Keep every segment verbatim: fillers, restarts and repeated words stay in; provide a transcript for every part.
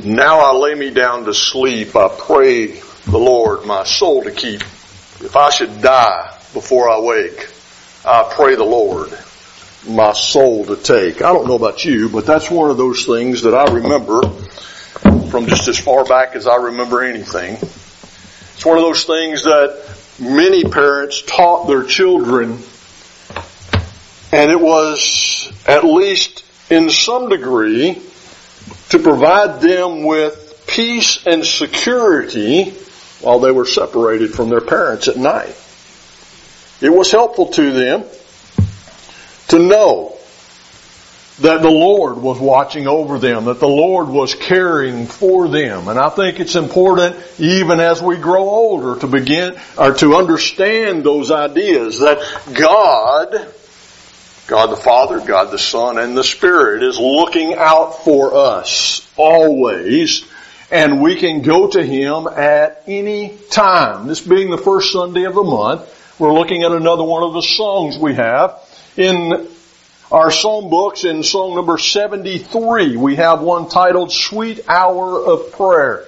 Now I lay me down to sleep. I pray the Lord my soul to keep. If I should die before I wake, I pray the Lord my soul to take. I don't know about you, but that's one of those things that I remember from just as far back as I remember anything. It's one of those things that many parents taught their children, and it was, at least in some degree, to provide them with peace and security while they were separated from their parents at night. It was helpful to them to know that the Lord was watching over them, that the Lord was caring for them. And I think it's important, even as we grow older, to begin or to understand those ideas that God, God the Father, God the Son, and the Spirit is looking out for us always, and we can go to Him at any time. This being the first Sunday of the month, we're looking at another one of the songs we have. In our psalm books, in song number seventy-three, we have one titled, Sweet Hour of Prayer.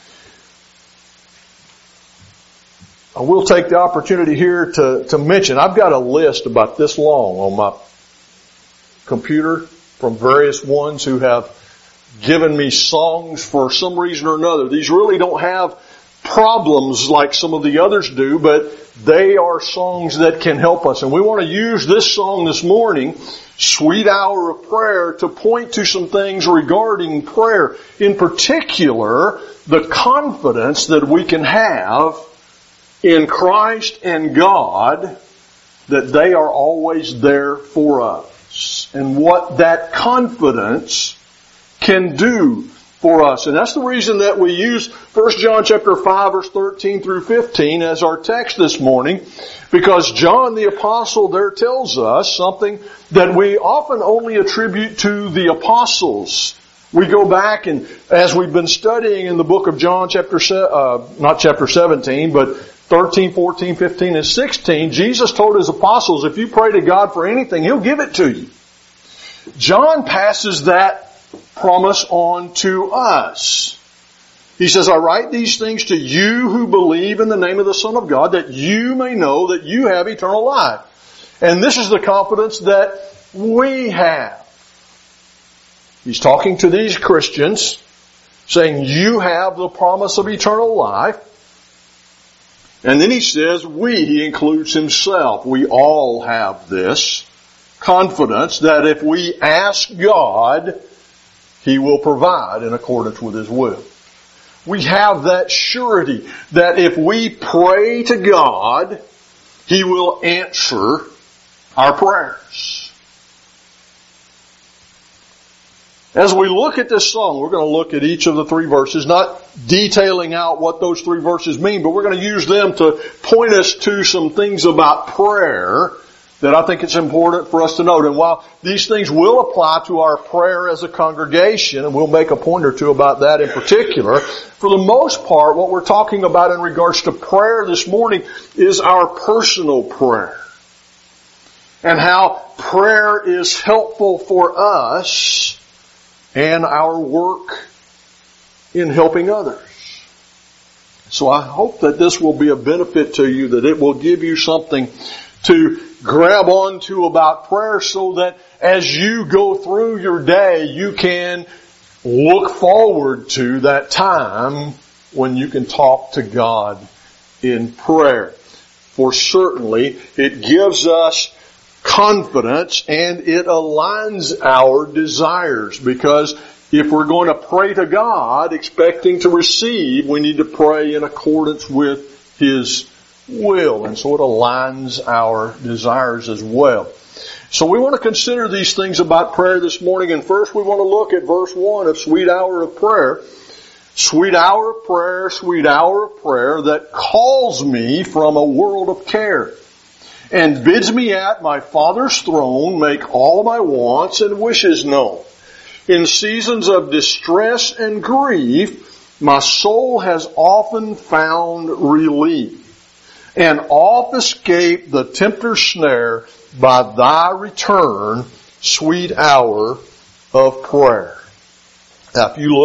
I will take the opportunity here to, to mention, I've got a list about this long on my computer from various ones who have given me songs for some reason or another. These really don't have problems like some of the others do, but they are songs that can help us. And we want to use this song this morning, Sweet Hour of Prayer, to point to some things regarding prayer. In particular, the confidence that we can have in Christ and God that they are always there for us. And what that confidence can do for us. And that's the reason that we use First John chapter five verse thirteen through fifteen as our text this morning, because John the Apostle there tells us something that we often only attribute to the apostles. We go back, and as we've been studying in the book of John chapter, uh, not chapter seventeen, but thirteen, fourteen, fifteen, and sixteen, Jesus told His apostles, if you pray to God for anything, He'll give it to you. John passes that promise on to us. He says, I write these things to you who believe in the name of the Son of God, that you may know that you have eternal life. And this is the confidence that we have. He's talking to these Christians, saying, you have the promise of eternal life. And then he says, we, he includes himself. We all have this confidence that if we ask God, He will provide in accordance with His will. We have that surety that if we pray to God, He will answer our prayers. As we look at this song, we're going to look at each of the three verses, not detailing out what those three verses mean, but we're going to use them to point us to some things about prayer that I think it's important for us to note. And while these things will apply to our prayer as a congregation, and we'll make a point or two about that in particular, for the most part, what we're talking about in regards to prayer this morning is our personal prayer. And how prayer is helpful for us and our work in helping others. So I hope that this will be a benefit to you, that it will give you something to grab onto about prayer, so that as you go through your day, you can look forward to that time when you can talk to God in prayer. For certainly it gives us confidence and it aligns our desires, because if we're going to pray to God expecting to receive, we need to pray in accordance with His will. And so it aligns our desires as well. So we want to consider these things about prayer this morning. And first we want to look at verse one of Sweet Hour of Prayer. Sweet hour of prayer, sweet hour of prayer that calls me from a world of care and bids me at my Father's throne make all my wants and wishes known. In seasons of distress and grief, my soul has often found relief, and oft escape the tempter's snare by thy return, sweet hour of prayer. Now, if you look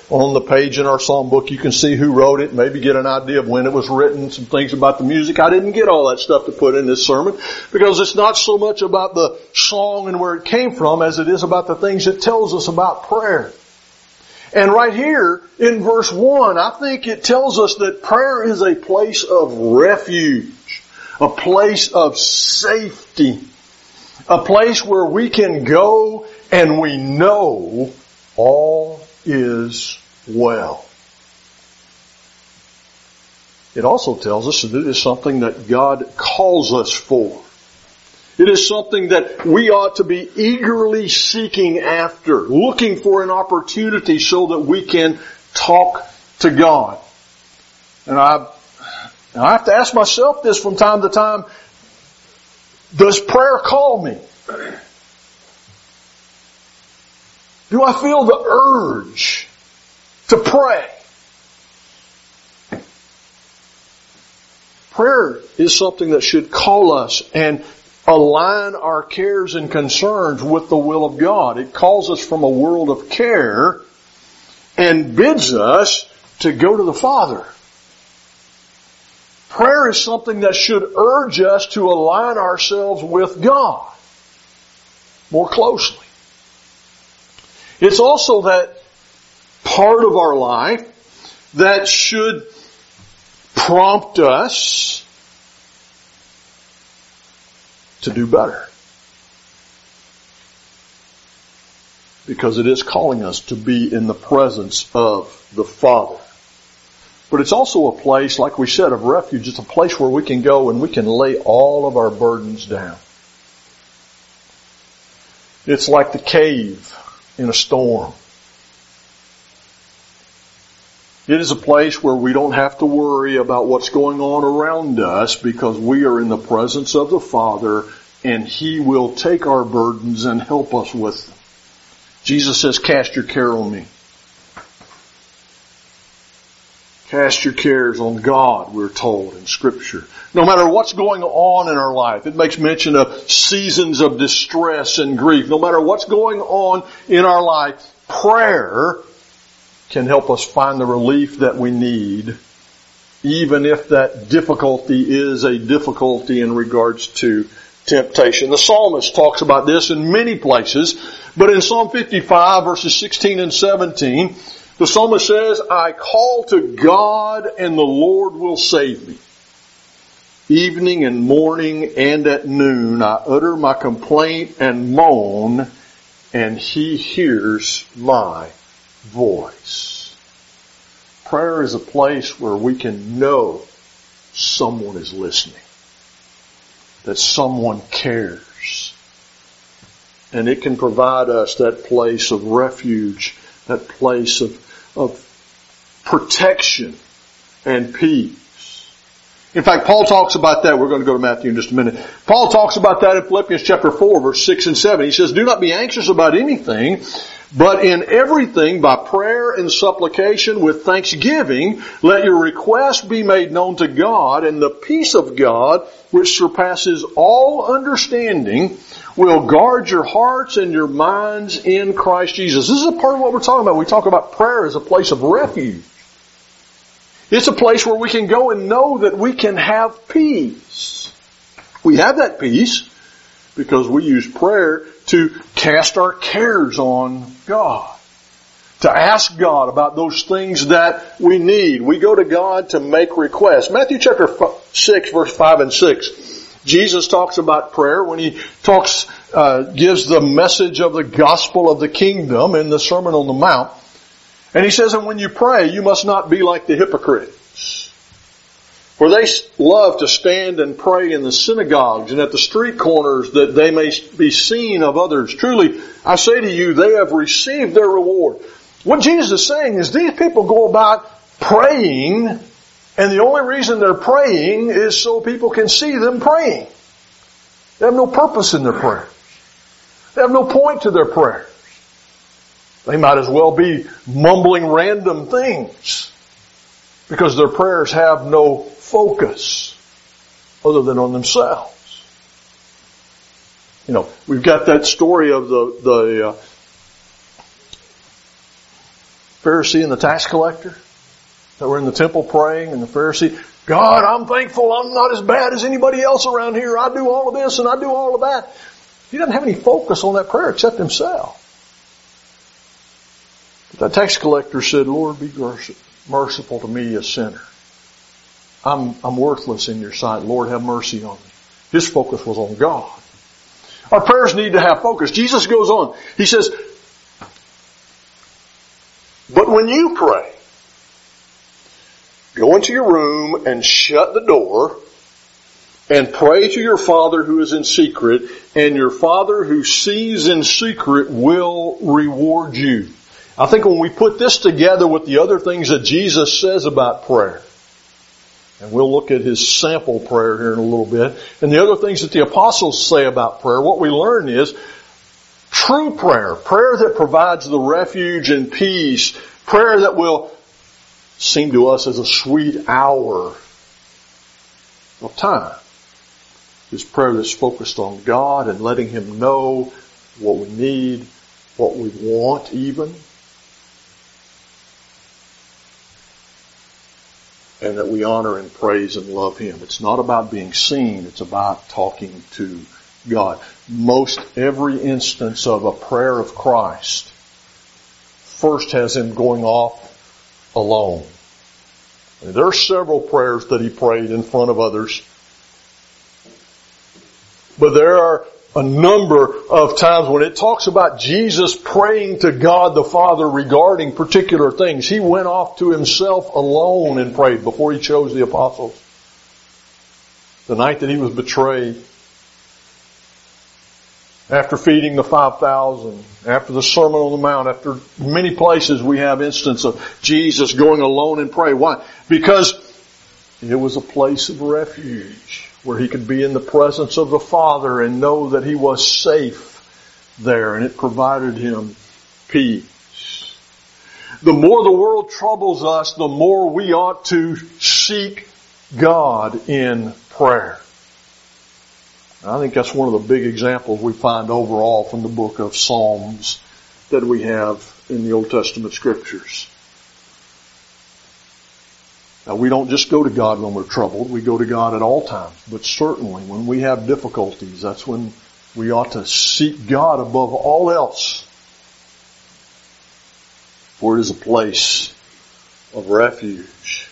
on the page in our psalm book. You can see who wrote it, maybe get an idea of when it was written, some things about the music. I didn't get all that stuff to put in this sermon because it's not so much about the song and where it came from as it is about the things it tells us about prayer. And right here in verse one, I think it tells us that prayer is a place of refuge, a place of safety, a place where we can go and we know all is well. It also tells us that it is something that God calls us for. It is something that we ought to be eagerly seeking after, looking for an opportunity so that we can talk to God. And I, I have to ask myself this from time to time. Does prayer call me? Do I feel the urge to pray? Prayer is something that should call us and align our cares and concerns with the will of God. It calls us from a world of care and bids us to go to the Father. Prayer is something that should urge us to align ourselves with God more closely. It's also that part of our life that should prompt us to do better. Because it is calling us to be in the presence of the Father. But it's also a place, like we said, of refuge. It's a place where we can go and we can lay all of our burdens down. It's like the cave in a storm. It is a place where we don't have to worry about what's going on around us because we are in the presence of the Father and He will take our burdens and help us with them. Jesus says, cast your care on me. Cast your cares on God, we're told in Scripture. No matter what's going on in our life, it makes mention of seasons of distress and grief. No matter what's going on in our life, prayer can help us find the relief that we need, even if that difficulty is a difficulty in regards to temptation. The psalmist talks about this in many places, but in Psalm fifty-five, verses sixteen and seventeen, the psalmist says, I call to God and the Lord will save me. Evening and morning and at noon I utter my complaint and moan, and He hears my voice. Prayer is a place where we can know someone is listening, that someone cares, and it can provide us that place of refuge, that place of, of protection and peace. In fact, Paul talks about that. We're going to go to Matthew in just a minute. Paul talks about that in Philippians chapter four, verse six and seven. He says, do not be anxious about anything, but in everything by prayer and supplication with thanksgiving, let your requests be made known to God, and the peace of God, which surpasses all understanding, will guard your hearts and your minds in Christ Jesus. This is a part of what we're talking about. We talk about prayer as a place of refuge. It's a place where we can go and know that we can have peace. We have that peace because we use prayer to cast our cares on God, to ask God about those things that we need. We go to God to make requests. Matthew chapter six, verse five and six. Jesus talks about prayer when He talks, uh, gives the message of the gospel of the kingdom in the Sermon on the Mount. And He says, and when you pray, you must not be like the hypocrites, for they love to stand and pray in the synagogues and at the street corners that they may be seen of others. Truly, I say to you, they have received their reward. What Jesus is saying is these people go about praying, and the only reason they're praying is so people can see them praying. They have no purpose in their prayers. They have no point to their prayers. They might as well be mumbling random things because their prayers have no focus other than on themselves. You know, we've got that story of the the uh, Pharisee and the tax collector that were in the temple praying, and the Pharisee, God, I'm thankful I'm not as bad as anybody else around here. I do all of this and I do all of that. He doesn't have any focus on that prayer except himself. But that tax collector said, Lord, be merciful to me, a sinner. I'm, I'm worthless in your sight. Lord, have mercy on me. His focus was on God. Our prayers need to have focus. Jesus goes on. He says, but when you pray, go into your room and shut the door and pray to your Father who is in secret, and your Father who sees in secret will reward you. I think when we put this together with the other things that Jesus says about prayer, and we'll look at his sample prayer here in a little bit, and the other things that the apostles say about prayer, what we learn is true prayer, prayer that provides the refuge and peace, prayer that will seem to us as a sweet hour of time, is prayer that's focused on God and letting Him know what we need, what we want even, and that we honor and praise and love Him. It's not about being seen, it's about talking to God. Most every instance of a prayer of Christ first has Him going off alone. And there are several prayers that He prayed in front of others. But there are a number of times when it talks about Jesus praying to God the Father regarding particular things. He went off to Himself alone and prayed before He chose the apostles. The night that He was betrayed. After feeding the five thousand. After the Sermon on the Mount. After many places we have instance of Jesus going alone and pray. Why? Because it was a place of refuge where He could be in the presence of the Father and know that He was safe there, and it provided Him peace. The more the world troubles us, the more we ought to seek God in prayer. I think that's one of the big examples we find overall from the book of Psalms that we have in the Old Testament Scriptures. Now, we don't just go to God when we're troubled. We go to God at all times. But certainly when we have difficulties, that's when we ought to seek God above all else. For it is a place of refuge.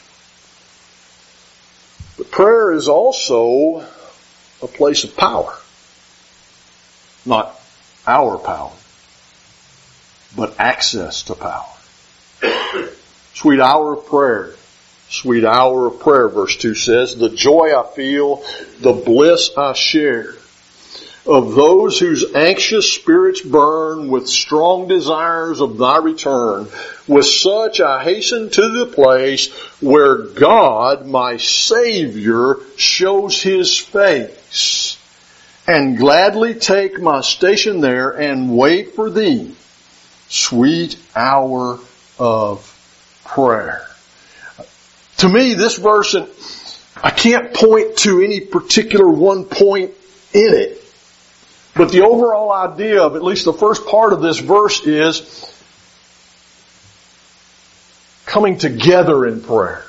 But prayer is also a place of power. Not our power, but access to power. Sweet hour of prayer. Sweet hour of prayer, verse two says, the joy I feel, the bliss I share, of those whose anxious spirits burn with strong desires of Thy return. With such I hasten to the place where God, my Savior, shows His face, and gladly take my station there and wait for Thee. Sweet hour of prayer. To me, this verse, and I can't point to any particular one point in it, but the overall idea of at least the first part of this verse is coming together in prayer.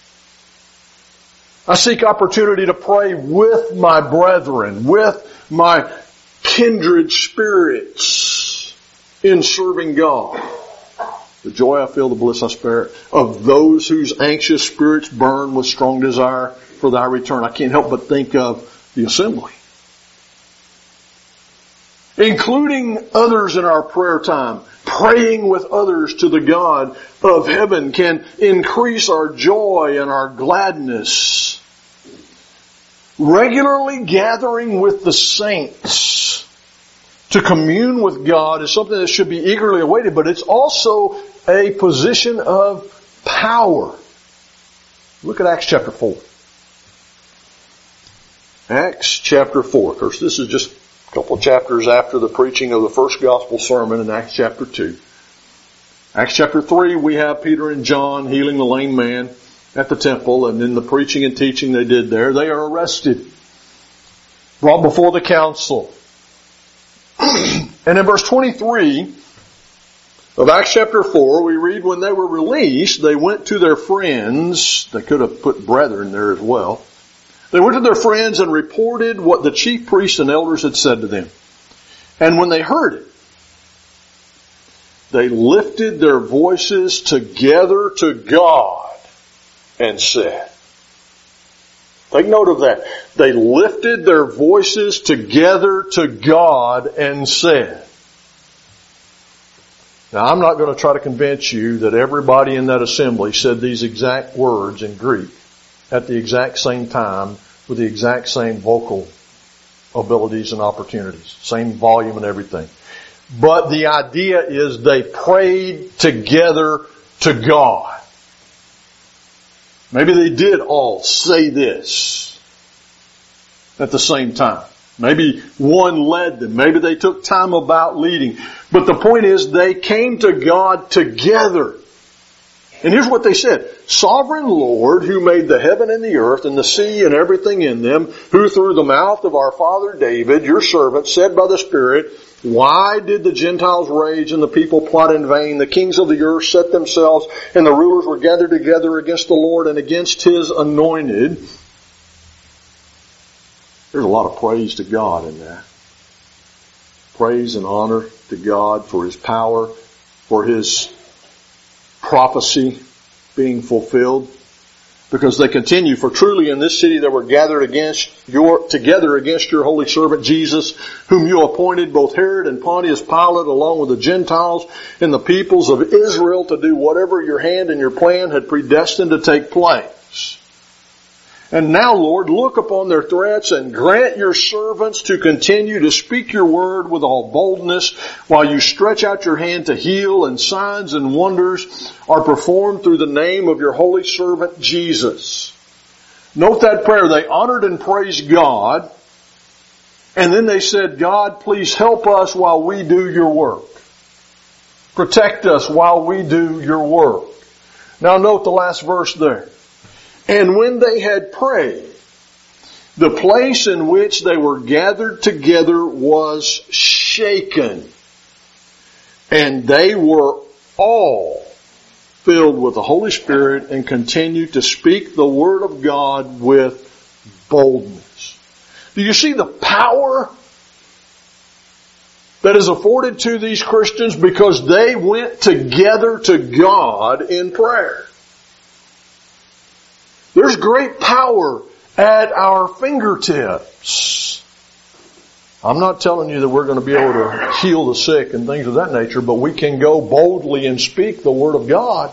I seek opportunity to pray with my brethren, with my kindred spirits in serving God. The joy I feel, the bliss I spare, of those whose anxious spirits burn with strong desire for Thy return. I can't help but think of the assembly. Including others in our prayer time, praying with others to the God of heaven can increase our joy and our gladness. Regularly gathering with the saints to commune with God is something that should be eagerly awaited, but it's also a position of power. Look at Acts chapter four. Acts chapter four. Of course, this is just a couple of chapters after the preaching of the first gospel sermon in Acts chapter two. Acts chapter three, we have Peter and John healing the lame man at the temple, and in the preaching and teaching they did there, they are arrested, brought before the council. And in verse twenty-three, of Acts chapter four, we read when they were released, they went to their friends. They could have put brethren there as well. They went to their friends and reported what the chief priests and elders had said to them. And when they heard it, they lifted their voices together to God and said, take note of that. They lifted their voices together to God and said. Now, I'm not going to try to convince you that everybody in that assembly said these exact words in Greek at the exact same time with the exact same vocal abilities and opportunities, same volume and everything. But the idea is they prayed together to God. Maybe they did all say this at the same time. Maybe one led them. Maybe they took time about leading. But the point is they came to God together. And here's what they said. Sovereign Lord, who made the heaven and the earth and the sea and everything in them, who through the mouth of our father David, your servant, said by the Spirit, why did the Gentiles rage and the people plot in vain? The kings of the earth set themselves and the rulers were gathered together against the Lord and against His anointed. There's a lot of praise to God in that. Praise and honor to God for His power, for His prophecy being fulfilled. Because they continue, for truly in this city they were gathered against your, together against your holy servant Jesus, whom you appointed, both Herod and Pontius Pilate, along with the Gentiles and the peoples of Israel, to do whatever your hand and your plan had predestined to take place. And now, Lord, look upon their threats and grant your servants to continue to speak your word with all boldness while you stretch out your hand to heal, and signs and wonders are performed through the name of your holy servant Jesus. Note that prayer. They honored and praised God, and then they said, God, please help us while we do your work. Protect us while we do your work. Now note the last verse there. And when they had prayed, the place in which they were gathered together was shaken, and they were all filled with the Holy Spirit and continued to speak the word of God with boldness. Do you see the power that is afforded to these Christians because they went together to God in prayer? There's great power at our fingertips. I'm not telling you that we're going to be able to heal the sick and things of that nature, but we can go boldly and speak the Word of God.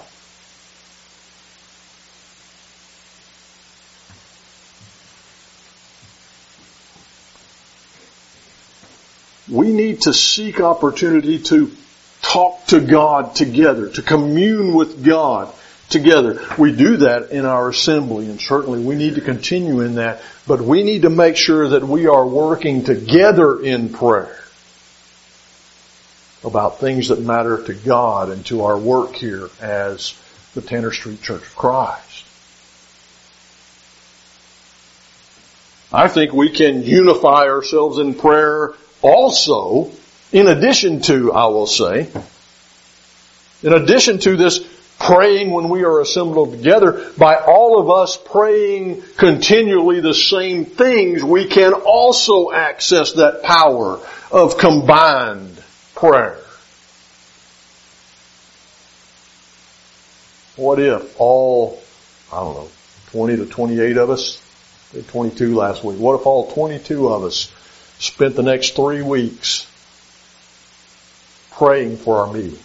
We need to seek opportunity to talk to God together, to commune with God together. We do that in our assembly, and certainly we need to continue in that, but we need to make sure that we are working together in prayer about things that matter to God and to our work here as the Tanner Street Church of Christ. I think we can unify ourselves in prayer also, in addition to, I will say, in addition to this praying when we are assembled together, by all of us praying continually the same things, we can also access that power of combined prayer. What if all, I don't know, twenty to twenty-eight of us, twenty-two last week, what if all twenty-two of us spent the next three weeks praying for our meeting?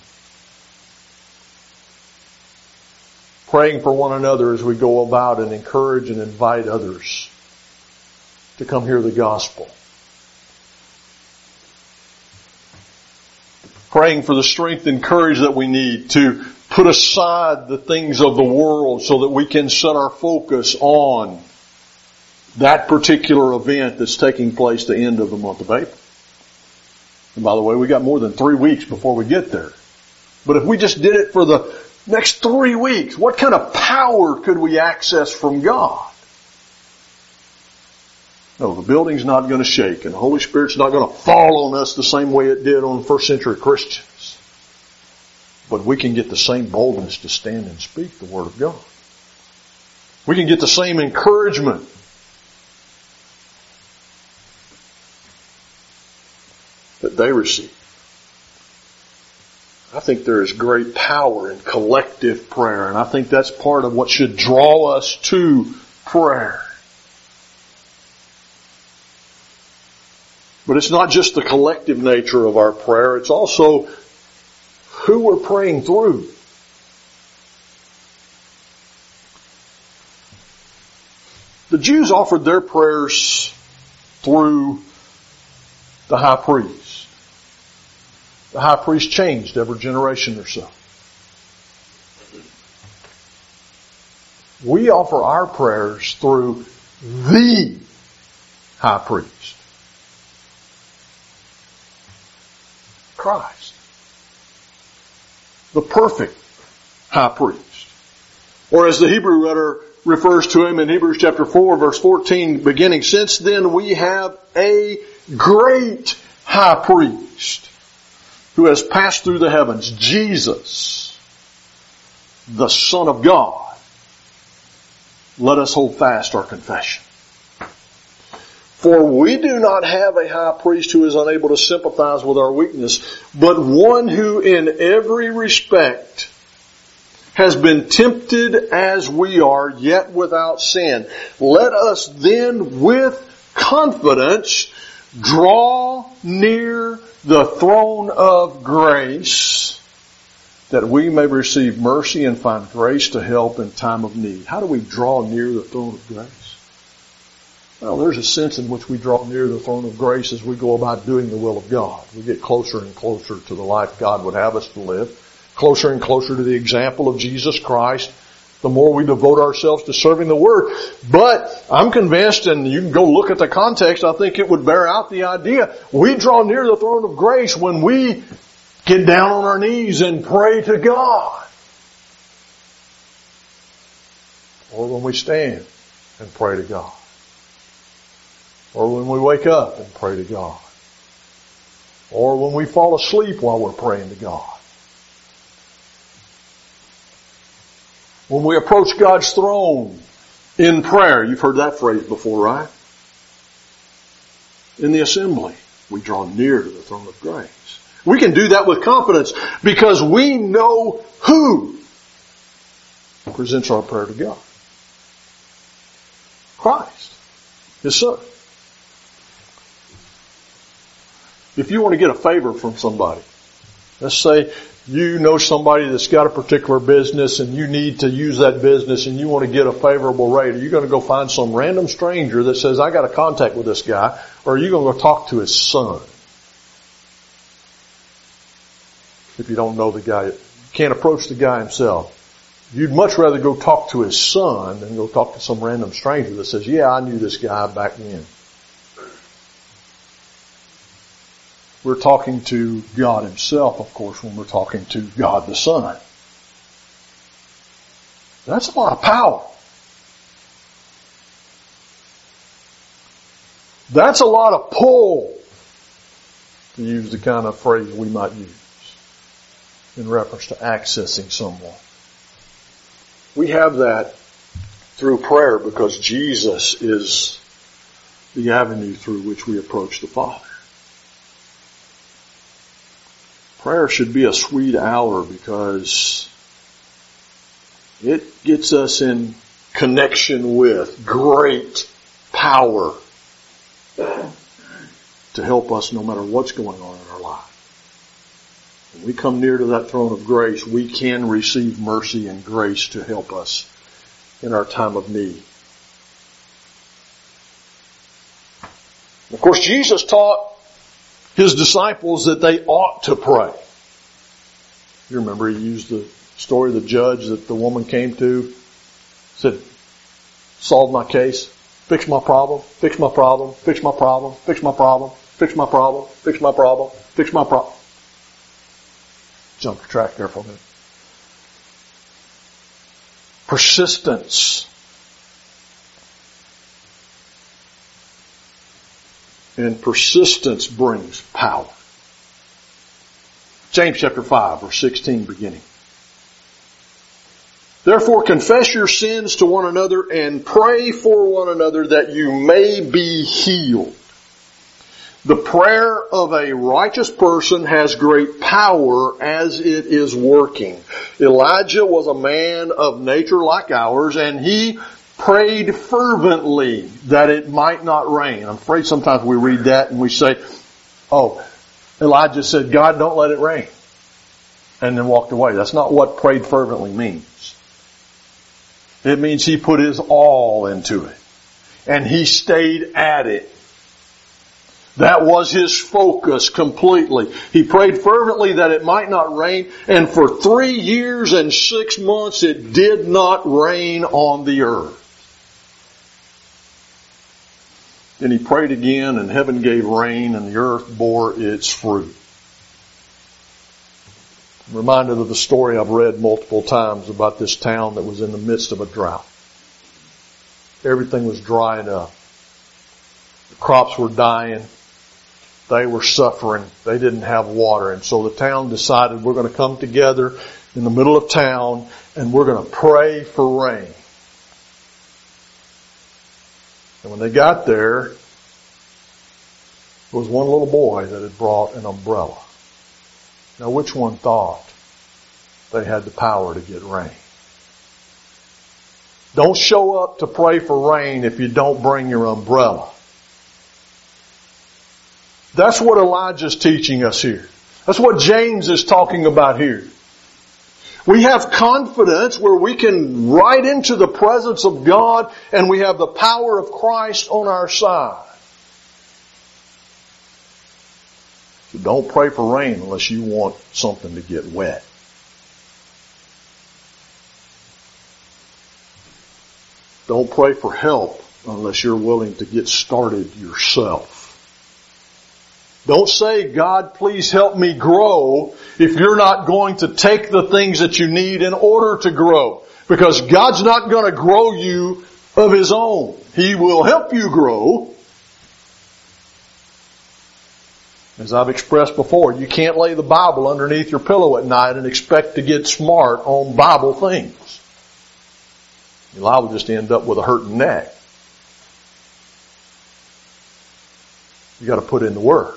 Praying for one another as we go about and encourage and invite others to come hear the gospel. Praying for the strength and courage that we need to put aside the things of the world so that we can set our focus on that particular event that's taking place the end of the month of April. And by the way, we got more than three weeks before we get there. But if we just did it for the next three weeks, what kind of power could we access from God? No, the building's not going to shake, and the Holy Spirit's not going to fall on us the same way it did on first century Christians. But we can get the same boldness to stand and speak the Word of God. We can get the same encouragement. That they receive. I think there is great power in collective prayer, and I think that's part of what should draw us to prayer. But it's not just the collective nature of our prayer, it's also who we're praying through. The Jews offered their prayers through the high priest. The high priest changed every generation or so. We offer our prayers through the high priest, Christ, the perfect high priest. Or as the Hebrew writer refers to him in Hebrews chapter four, verse fourteen, beginning, since then we have a great high priest who has passed through the heavens, Jesus, the Son of God. Let us hold fast our confession. For we do not have a high priest who is unable to sympathize with our weakness, but one who in every respect has been tempted as we are, yet without sin. Let us then with confidence draw near the throne of grace, that we may receive mercy and find grace to help in time of need. How do we draw near the throne of grace? Well, there's a sense in which we draw near the throne of grace as we go about doing the will of God. We get closer and closer to the life God would have us to live. Closer and closer to the example of Jesus Christ, the more we devote ourselves to serving the Word. But I'm convinced, and you can go look at the context, I think it would bear out the idea, we draw near the throne of grace when we get down on our knees and pray to God. Or when we stand and pray to God. Or when we wake up and pray to God. Or when we fall asleep while we're praying to God. When we approach God's throne in prayer. You've heard that phrase before, right? In the assembly, we draw near to the throne of grace. We can do that with confidence because we know who presents our prayer to God. Christ, His Son. If you want to get a favor from somebody, let's say you know somebody that's got a particular business and you need to use that business and you want to get a favorable rate, are you going to go find some random stranger that says, I got a contact with this guy, or are you going to go talk to his son? If you don't know the guy, you can't approach the guy himself. You'd much rather go talk to his son than go talk to some random stranger that says, yeah, I knew this guy back then. We're talking to God Himself, of course, when we're talking to God the Son. That's a lot of power. That's a lot of pull, to use the kind of phrase we might use in reference to accessing someone. We have that through prayer because Jesus is the avenue through which we approach the Father. Prayer should be a sweet hour because it gets us in connection with great power to help us no matter what's going on in our life. When we come near to that throne of grace, we can receive mercy and grace to help us in our time of need. Of course, Jesus taught His disciples that they ought to pray. You remember He used the story of the judge that the woman came to, said, solve my case, fix my problem, fix my problem, fix my problem, fix my problem, fix my problem, fix my problem, fix my problem. Jump the track there for a minute. Persistence. And persistence brings power. James chapter five, verse sixteen beginning. Therefore confess your sins to one another and pray for one another that you may be healed. The prayer of a righteous person has great power as it is working. Elijah was a man of nature like ours, and he prayed fervently that it might not rain. I'm afraid sometimes we read that and we say, oh, Elijah said, God, don't let it rain. And then walked away. That's not what prayed fervently means. It means he put his all into it. And he stayed at it. That was his focus completely. He prayed fervently that it might not rain, and for three years and six months it did not rain on the earth. Then he prayed again, and heaven gave rain, and the earth bore its fruit. I'm reminded of the story I've read multiple times about this town that was in the midst of a drought. Everything was drying up. The crops were dying. They were suffering. They didn't have water. And so the town decided, we're going to come together in the middle of town and we're going to pray for rain. And when they got there, there was one little boy that had brought an umbrella. Now, which one thought they had the power to get rain? Don't show up to pray for rain if you don't bring your umbrella. That's what Elijah's teaching us here. That's what James is talking about here. We have confidence where we can ride into the presence of God and we have the power of Christ on our side. So don't pray for rain unless you want something to get wet. Don't pray for help unless you're willing to get started yourself. Don't say, God, please help me grow, if you're not going to take the things that you need in order to grow. Because God's not going to grow you of His own. He will help you grow. As I've expressed before, you can't lay the Bible underneath your pillow at night and expect to get smart on Bible things. You'll liable just end up with a hurting neck. You got to put in the work.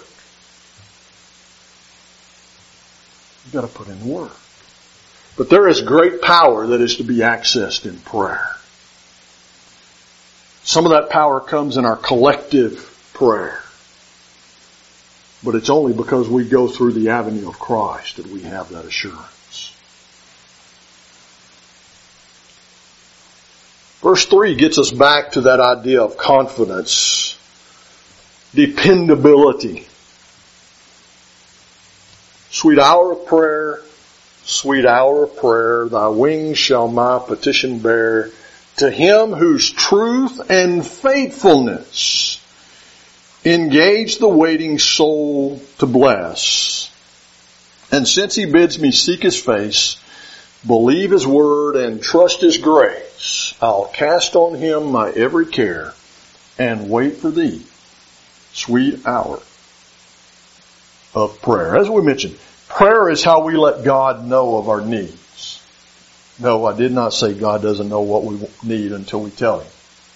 You got to put in the work. But there is great power that is to be accessed in prayer. Some of that power comes in our collective prayer. But it's only because we go through the avenue of Christ that we have that assurance. Verse three gets us back to that idea of confidence, dependability. Sweet hour of prayer, sweet hour of prayer, thy wings shall my petition bear. To him whose truth and faithfulness engage the waiting soul to bless. And since he bids me seek his face, believe his word and trust his grace, I'll cast on him my every care and wait for thee, sweet hour of prayer. As we mentioned, prayer is how we let God know of our needs. No, I did not say God doesn't know what we need until we tell Him.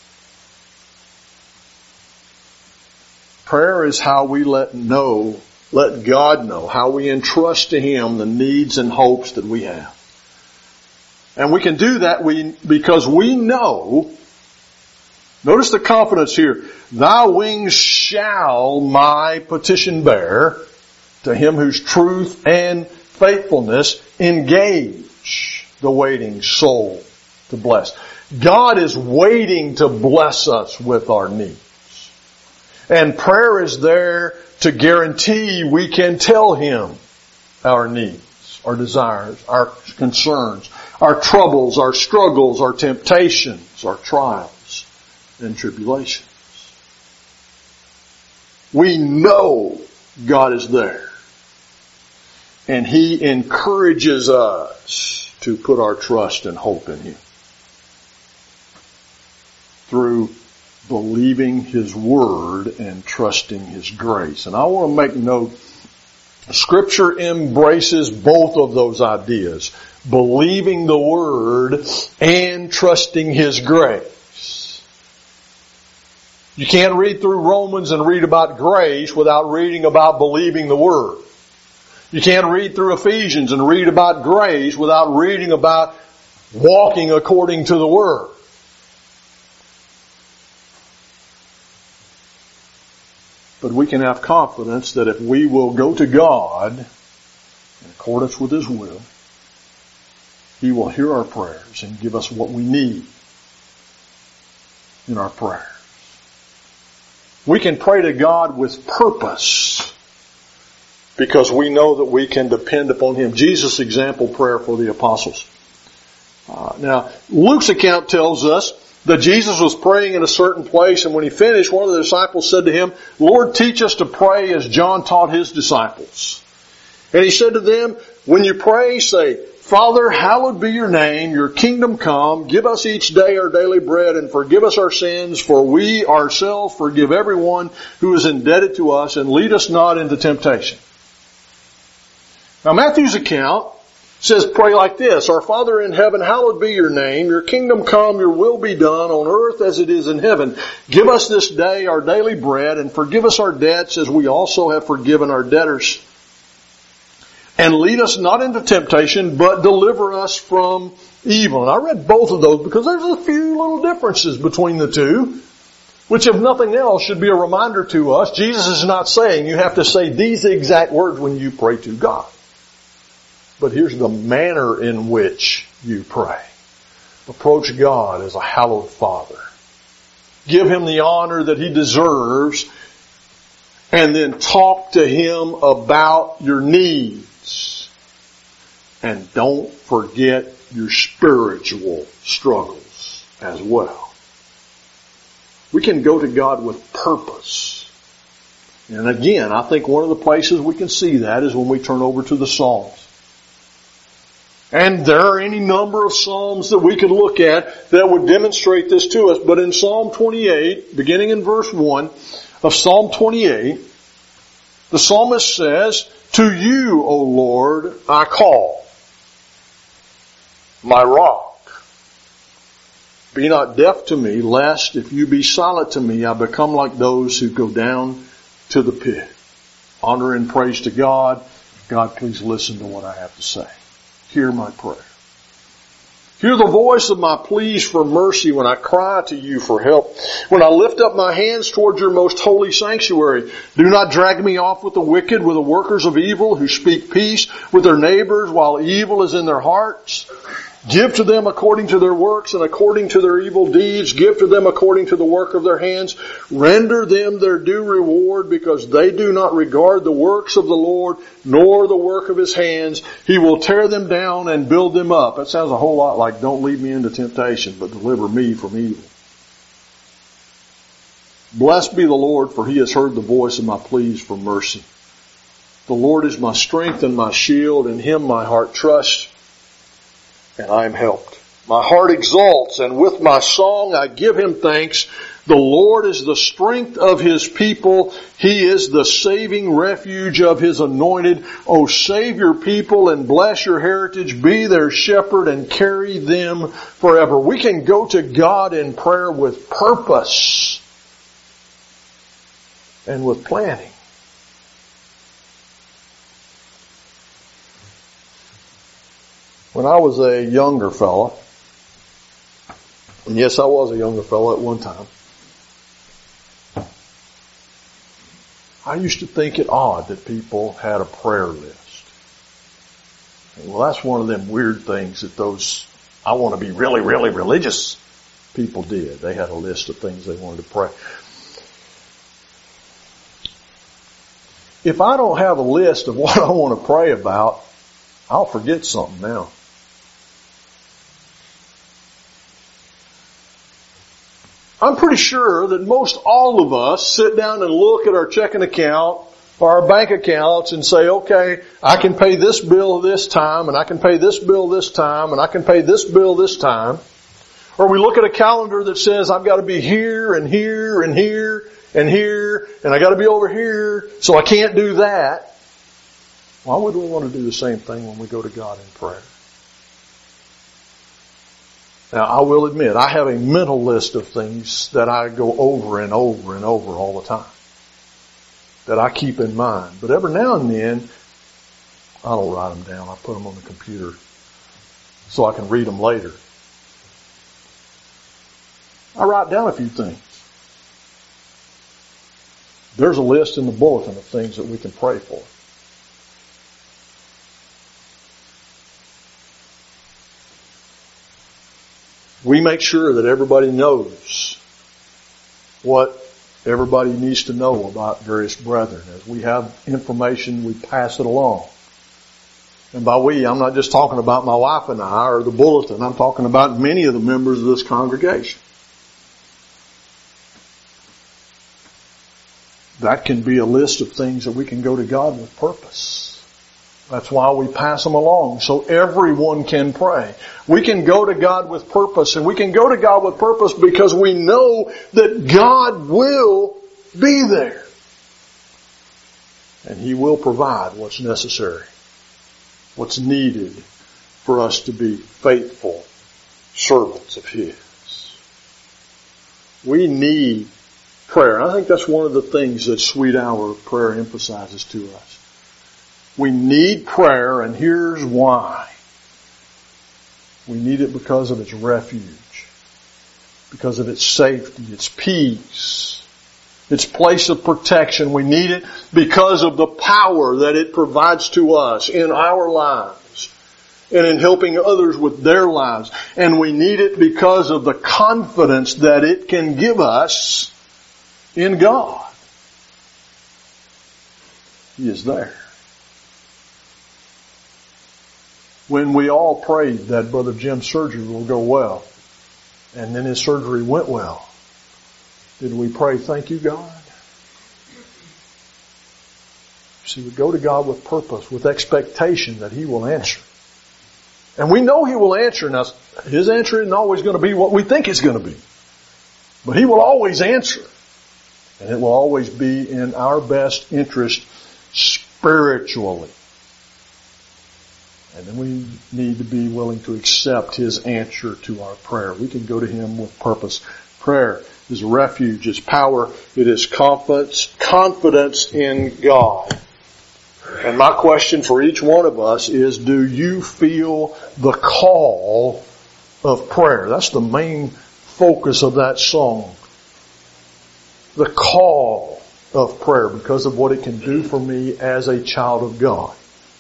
Prayer is how we let know, let God know, how we entrust to Him the needs and hopes that we have. And we can do that we, because we know, notice the confidence here, thy wings shall my petition bear, to him whose truth and faithfulness engage the waiting soul to bless. God is waiting to bless us with our needs. And prayer is there to guarantee we can tell Him our needs, our desires, our concerns, our troubles, our struggles, our temptations, our trials and tribulations. We know God is there. And He encourages us to put our trust and hope in Him through believing His Word and trusting His grace. And I want to make note Scripture embraces both of those ideas. Believing the Word and trusting His grace. You can't read through Romans and read about grace without reading about believing the Word. You can't read through Ephesians and read about grace without reading about walking according to the Word. But we can have confidence that if we will go to God in accordance with His will, He will hear our prayers and give us what we need in our prayers. We can pray to God with purpose because we know that we can depend upon Him. Jesus' example prayer for the apostles. Uh, now, Luke's account tells us that Jesus was praying in a certain place, and when He finished, one of the disciples said to Him, "Lord, teach us to pray as John taught his disciples." And He said to them, "When you pray, say, Father, hallowed be your name, your kingdom come, give us each day our daily bread, and forgive us our sins, for we ourselves forgive everyone who is indebted to us, and lead us not into temptation." Now Matthew's account says pray like this: "Our Father in heaven, hallowed be your name, your kingdom come, your will be done on earth as it is in heaven. Give us this day our daily bread, and forgive us our debts as we also have forgiven our debtors. And lead us not into temptation, but deliver us from evil." And I read both of those because there's a few little differences between the two, which if nothing else should be a reminder to us. Jesus is not saying you have to say these exact words when you pray to God. But here's the manner in which you pray. Approach God as a hallowed Father. Give Him the honor that He deserves, and then talk to Him about your needs. And don't forget your spiritual struggles as well. We can go to God with purpose. And again, I think one of the places we can see that is when we turn over to the Psalms. And there are any number of Psalms that we could look at that would demonstrate this to us. But in Psalm twenty-eight, beginning in verse one of Psalm twenty-eight, the psalmist says, "To you, O Lord, I call, my rock. Be not deaf to me, lest if you be silent to me, I become like those who go down to the pit." Honor and praise to God. God, please listen to what I have to say. Hear my prayer. Hear the voice of my pleas for mercy when I cry to you for help. When I lift up my hands toward your most holy sanctuary, do not drag me off with the wicked, with the workers of evil who speak peace with their neighbors while evil is in their hearts. Give to them according to their works and according to their evil deeds. Give to them according to the work of their hands. Render them their due reward, because they do not regard the works of the Lord, nor the work of His hands. He will tear them down and build them up. That sounds a whole lot like, don't lead me into temptation, but deliver me from evil. Blessed be the Lord, for He has heard the voice of my pleas for mercy. The Lord is my strength and my shield. In Him my heart trusts, and I am helped. My heart exalts, and with my song I give Him thanks. The Lord is the strength of His people. He is the saving refuge of His anointed. O save your people and bless your heritage. Be their shepherd and carry them forever. We can go to God in prayer with purpose and with planning. When I was a younger fella, and yes, I was a younger fella at one time, I used to think it odd that people had a prayer list. Well, that's one of them weird things that those, I want to be really, really religious people did. They had a list of things they wanted to pray. If I don't have a list of what I want to pray about, I'll forget something now. I'm pretty sure that most all of us sit down and look at our checking account or our bank accounts and say, okay, I can pay this bill this time, and I can pay this bill this time, and I can pay this bill this time. Or we look at a calendar that says I've got to be here and here and here and here, and I got to be over here, so I can't do that. Why would we want to do the same thing when we go to God in prayer? Now, I will admit, I have a mental list of things that I go over and over and over all the time, that I keep in mind. But every now and then, I don't write them down. I put them on the computer so I can read them later. I write down a few things. There's a list in the bulletin of things that we can pray for. We make sure that everybody knows what everybody needs to know about various brethren. As we have information, we pass it along. And by we, I'm not just talking about my wife and I or the bulletin. I'm talking about many of the members of this congregation. That can be a list of things that we can go to God with purpose. That's why we pass them along, so everyone can pray. We can go to God with purpose, and we can go to God with purpose because we know that God will be there. And He will provide what's necessary, what's needed for us to be faithful servants of His. We need prayer. I think that's one of the things that Sweet Hour of Prayer emphasizes to us. We need prayer, and here's why. We need it because of its refuge, because of its safety, its peace, its place of protection. We need it because of the power that it provides to us in our lives and in helping others with their lives. And we need it because of the confidence that it can give us in God. He is there. When we all prayed that Brother Jim's surgery will go well, and then his surgery went well, did we pray, thank you, God? See, we go to God with purpose, with expectation that He will answer. And we know He will answer. Now, His answer isn't always going to be what we think it's going to be. But He will always answer. And it will always be in our best interest spiritually. And then we need to be willing to accept His answer to our prayer. We can go to Him with purpose. Prayer is refuge, is power, it is confidence, confidence in God. And my question for each one of us is, do you feel the call of prayer? That's the main focus of that song. The call of prayer, because of what it can do for me as a child of God.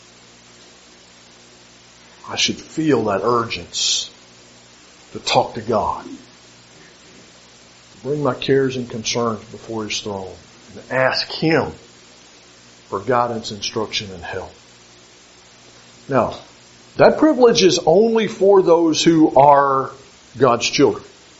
I should feel that urgency to talk to God, to bring my cares and concerns before His throne, and ask Him for guidance, instruction, and help. Now, that privilege is only for those who are God's children.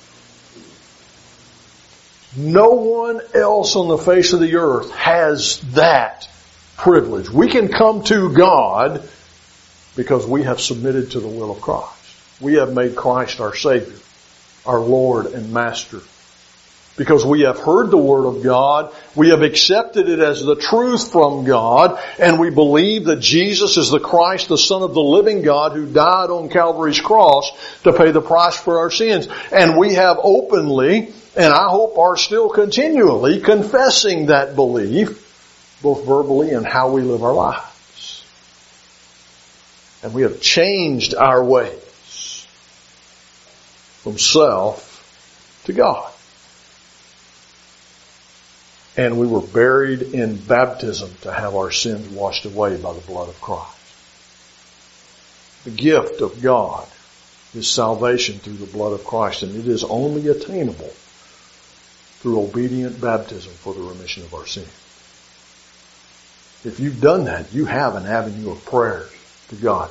No one else on the face of the earth has that privilege. We can come to God because we have submitted to the will of Christ. We have made Christ our Savior, our Lord and Master. Because we have heard the Word of God, we have accepted it as the truth from God, and we believe that Jesus is the Christ, the Son of the living God, who died on Calvary's cross to pay the price for our sins. And we have openly, and I hope are still continually, confessing that belief, both verbally and how we live our lives. And we have changed our ways from self to God. And we were buried in baptism to have our sins washed away by the blood of Christ. The gift of God is salvation through the blood of Christ, and it is only attainable through obedient baptism for the remission of our sins. If you've done that, you have an avenue of prayer to God.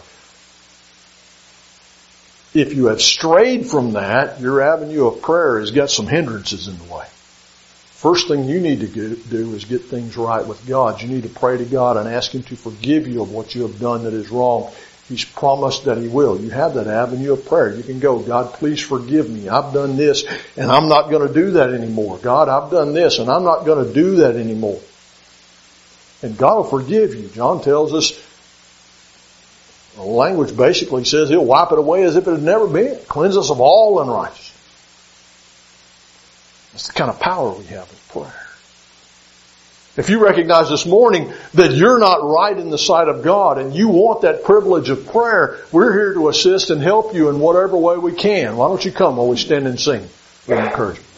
If you have strayed from that, your avenue of prayer has got some hindrances in the way. First thing you need to do is get things right with God. You need to pray to God and ask Him to forgive you of what you have done that is wrong. He's promised that He will. You have that avenue of prayer. You can go, God, please forgive me. I've done this and I'm not going to do that anymore. God, I've done this and I'm not going to do that anymore. And God will forgive you. John tells us The language basically says He'll wipe it away as if it had never been. Cleanse us of all unrighteousness. That's the kind of power we have in prayer. If you recognize this morning that you're not right in the sight of God and you want that privilege of prayer, we're here to assist and help you in whatever way we can. Why don't you come while we stand and sing with encouragement?